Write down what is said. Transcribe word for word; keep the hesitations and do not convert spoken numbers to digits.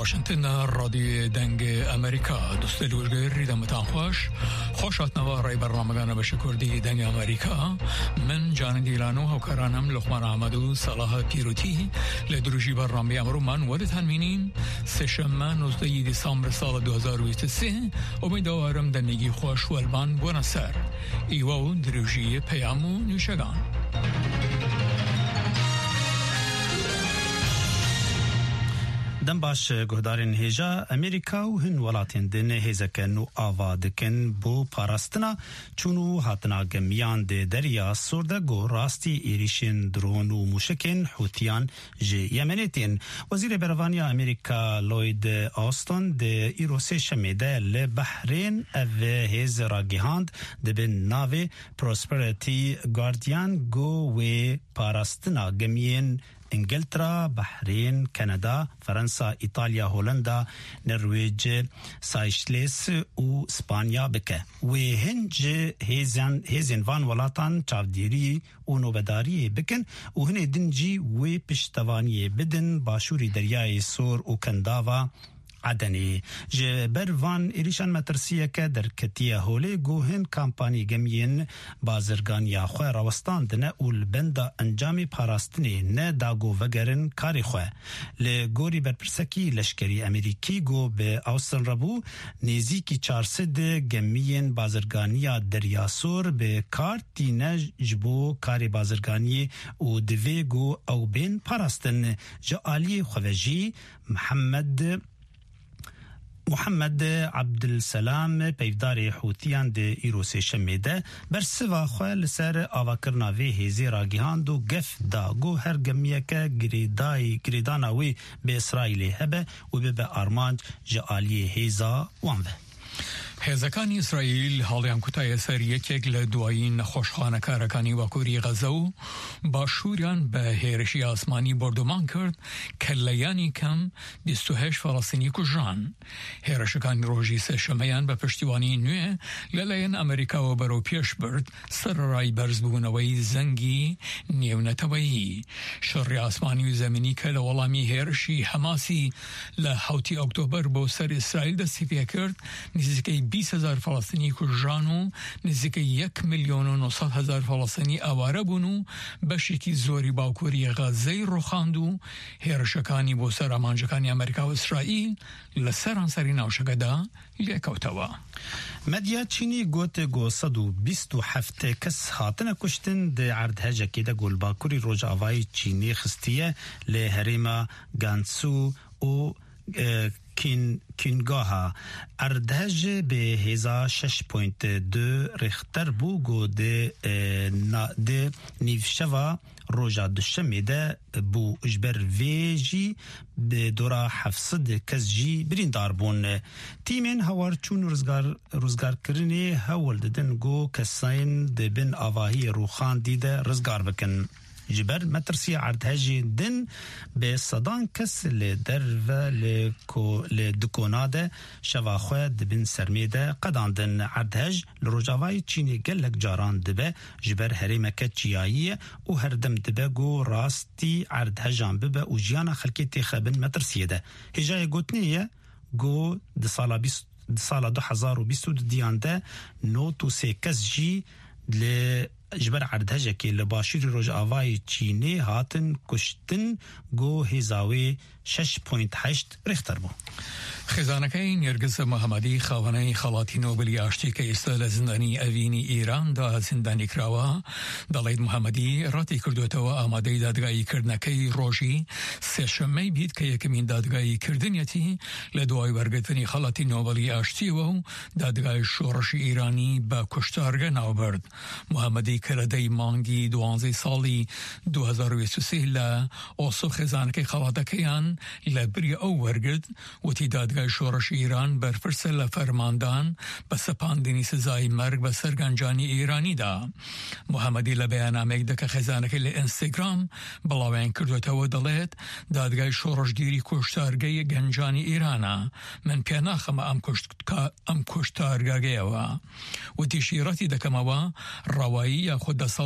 واشنطن رادیو دنگ امریکا دوست لوجگر دمتان خوش خوشات نوارای برنامه‌گان بشکردی دنگ امریکا من جان دیلانو و کارانم لقمان احمدو صلاح پیروتی لدروجی برنامه امرو من ودتان مینیم سشنبه نوزده دسامبر سال دو هزار و بیست و سه امیدوارم دنگی خوش و البان بونسر ایوه دروجی پیامو نوشگان. دم باش گهدارین هجا امریکا و هن ولاتین دن هزکن و آوادکن بو پاراستنا چونو هاتنا گمیان ده دریا سورده گو راستی ایریشن درون و موشکن حوتیان جه یمنیتین. وزیر بروانی امریکا لوید آستون ده ایروسی شمیده لبحرین او هز راگیهاند ده بین ناوی پروسپریتی گاردیان گو و پاراستنا گمیان انگلترا، بحرین، کانادا، فرانسا، ایتالیا، هولندا، نرویج، سایشلیس و اسپانیا بکه. و هنج هزن هزن وان ولاتان چاودیری و نوبداری بکن و هنه دنجی و پشتوانی بدن باشوری دریای سور و کنداوا عدني جبر وان إريشان مترسية كدر كتيا هولي جوهن كامباني جميين بازرگان يا خواه روستان دنا والبندا انجامي پاراستني نه داغو وگرن كاري خواه لغوري برپرسكي لشكري امريكي جو به اوستن ربو نيزيكي چارسد جميين بازرگانيا درياسور به كارتي نجبو كاري بازرگاني و دوي جو او بين پاراستن جالي خوجي محمد محمد عبدالسلام پیفدار حوتیان ده ایروسی شمیده بر سوا خواه لسر آواکرنا وی هیزی راگیهاند و گف دا گو هر گمیه که گریدای گریداناوی به اسرائیلی هبه و به به آرمانج جعالی هیزا وانوه. هێزەکانی ئیسرائیل هەڵیان کوتایە سەر یەکێک لە دوایین نەخۆشخانە کارەکانی باکووری غەزە و باشووریان بە هێرشی ئاسمانی بردومان کرد کە لەیانی کەم بیست و هەشت فەڵەستینی کوژران. هێرشەکانی ڕۆژی سێشەمەیان بە پشتیوانی نوێ لەلایەن ئەمریکاوە بەرەو پێش برد سەرڕای بەرزبوونەوەی زەنگی نێونەتەوەیی. شەڕی ئاسمانی و زەمینی کە لە وەڵامی هێرشی حەماسی لە حوتی ئۆکتۆبەر بۆ سەر ئیسرائیل دەستی پێ کرد نزیکەی بیست هزار فلسطینی کوژران و نزیکەی یک میلیۆن و نۆسەد هزار فلسطینی ئاوارە بوون و بەشێکی زۆری باکووری غەزەی ڕوخاند و هێرشەکانی بۆ سەر ئامانجەکانی ئەمریکا و ئیسرائیل لە سەرانسەری ناوچەکەدا لێکەوتەوە. مدیا چینی گوت گو سەد و بیست و هەفت کەس هاتنە کوشتن دە عەردهەجێکی دە گۆل باکووری ڕۆژئاوای چینی خستیە لە هەرێما گانسو و کین کینگاها اردهج به هزار شش پوینت دو ریختر بو گو ده ده نیوشوا روژا دشمی ده بو اجبر ویجی به دورا هفتصد کس جی بریندار بون. تیمین هوار چون روزگار روزگار کرنی هول ددن گو کساین ده بن آواهی روخان دیده روزگار بکن. جبر مترسي عردهجي دن بصدان كس لدرو لكو لدكوناده شواخوه دبن سرميده قدان دن عردهج لروجاوای چيني گلك جاران دبه جبر هريمكه چيايي و هردم دبه گو راستي عردهجان ببه و جيانا خلقي تخبن مترسيه ده هجايه گوتنيه گو دسالا بیست دسالا دو هزار و بیست و دو دیان ده نو تو سه کس جي ل جبر عردهجه که لباشیر روژ آوای چینی هاتن کشتن گو هزاوی شش پوینت هشت ریختر بو. خزانەکەی نێرگس محەممەدی خاوەنەی خەڵاتی نۆبلی ئاشتی کە ئێستا لە زیندانی ئەڤینی ئیراندا زیندانی کراوە دەڵێت محەممەدی ڕەتی کردوێتەوە ئامادەی دادگاییکردنەکەی ڕۆژی سێشەممەی بیت کە یەکەمین دادگایی کردنیەتی لە دوای وەرگرتنی خەڵاتی نۆبلی ئاشتیەوە و دادگای شۆڕشی ئیرانی بە کوشتارگە ناوبرد. محەممەدی کە لە دەی مانگی دوانزەی ساڵی دو هزار و بیست و سێ لە ئۆسۆ خێزانەکەی خەڵاتەکەیان لە بری ئەو وەرگرت وتی دادگای شورش ایران برفرسه لفرماندان بس پاندنی سزای مرگ به سرگنجانی ایرانی دا. محمدی لبیانامه ده که خزانه که لانستگرام بلاوین کردوته و دلید دادگاه شورش دیری کشتارگی گنجانی ایرانا من پیاناخم ام, کشت... ام کشتارگی و و تیشیراتی ده کموا روایی خود